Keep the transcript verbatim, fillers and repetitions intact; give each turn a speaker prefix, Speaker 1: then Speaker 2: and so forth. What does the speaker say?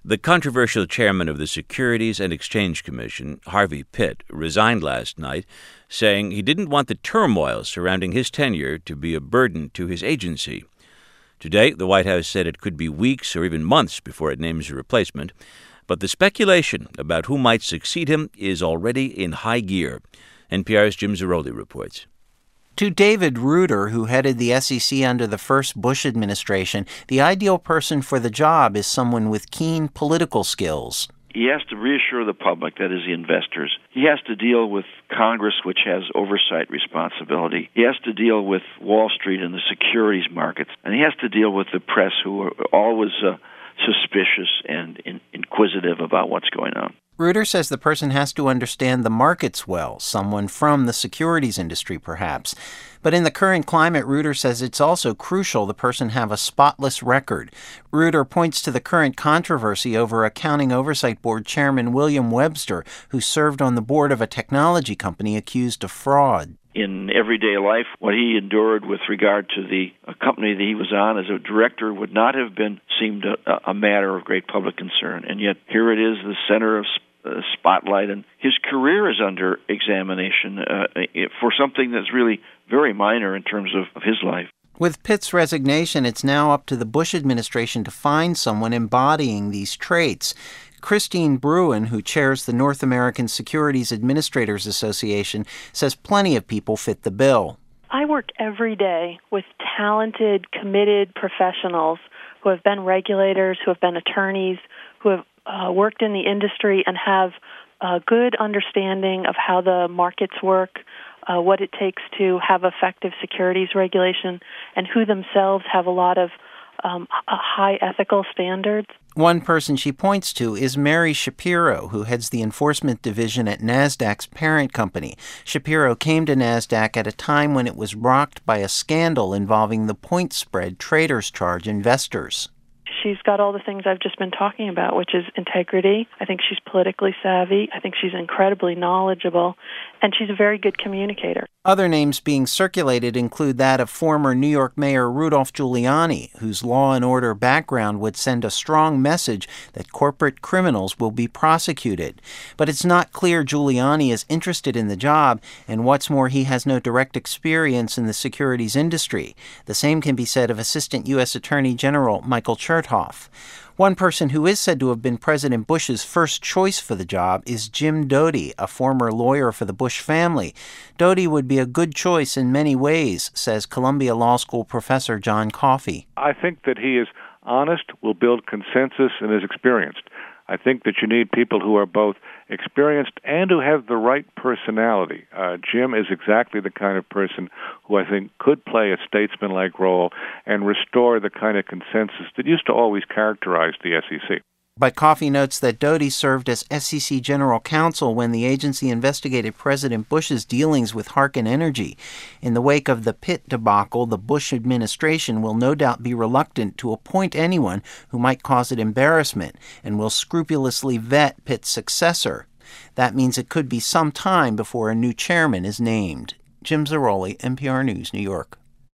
Speaker 1: The controversial chairman of the Securities and Exchange Commission, Harvey Pitt, resigned last night, saying he didn't want the turmoil surrounding his tenure to be a burden to his agency. Today, the White House said it could be weeks or even months before it names a replacement, but the speculation about who might succeed him is already in high gear. N P R's Jim Zarroli reports.
Speaker 2: To David Reuter, who headed the S E C under the first Bush administration, the ideal person for the job is someone with keen political skills.
Speaker 3: He has to reassure the public, that is, the investors. He has to deal with Congress, which has oversight responsibility. He has to deal with Wall Street and the securities markets. And he has to deal with the press, who are always uh, suspicious and in- inquisitive about what's going on.
Speaker 2: Reuter says the person has to understand the markets well, someone from the securities industry, perhaps. But in the current climate, Reuter says it's also crucial the person have a spotless record. Reuter points to the current controversy over Accounting Oversight Board Chairman William Webster, who served on the board of a technology company accused of fraud.
Speaker 3: In everyday life, what he endured with regard to the uh, company that he was on as a director would not have been seemed a, a matter of great public concern. And yet here it is, the center of uh, spotlight, and his career is under examination uh, for something that's really very minor in terms of, of his life.
Speaker 2: With Pitt's resignation, it's now up to the Bush administration to find someone embodying these traits. Christine Bruin, who chairs the North American Securities Administrators Association, says plenty of people fit the bill.
Speaker 4: I work every day with talented, committed professionals who have been regulators, who have been attorneys, who have uh, worked in the industry and have a good understanding of how the markets work, uh, what it takes to have effective securities regulation, and who themselves have a lot of um, high ethical standards.
Speaker 2: One person she points to is Mary Shapiro, who heads the enforcement division at NASDAQ's parent company. Shapiro came to NASDAQ at a time when it was rocked by a scandal involving the point spread traders charge investors.
Speaker 4: She's got all the things I've just been talking about, which is integrity. I think she's politically savvy. I think she's incredibly knowledgeable, and she's a very good communicator.
Speaker 2: Other names being circulated include that of former New York Mayor Rudolph Giuliani, whose law and order background would send a strong message that corporate criminals will be prosecuted. But it's not clear Giuliani is interested in the job, and what's more, he has no direct experience in the securities industry. The same can be said of Assistant U S Attorney General Michael Chertoff. One person who is said to have been President Bush's first choice for the job is Jim Doty, a former lawyer for the Bush family. Doty would be a good choice in many ways, says Columbia Law School professor John Coffey.
Speaker 5: I think that he is honest, will build consensus, and is experienced. I think that you need people who are both experienced and who have the right personality. Uh, Jim is exactly the kind of person who I think could play a statesman-like role and restore the kind of consensus that used to always characterize the S E C.
Speaker 2: But Coffey notes that Doty served as S E C general counsel when the agency investigated President Bush's dealings with Harken Energy. In the wake of the Pitt debacle, the Bush administration will no doubt be reluctant to appoint anyone who might cause it embarrassment and will scrupulously vet Pitt's successor. That means it could be some time before a new chairman is named. Jim Zarroli, N P R News, New York.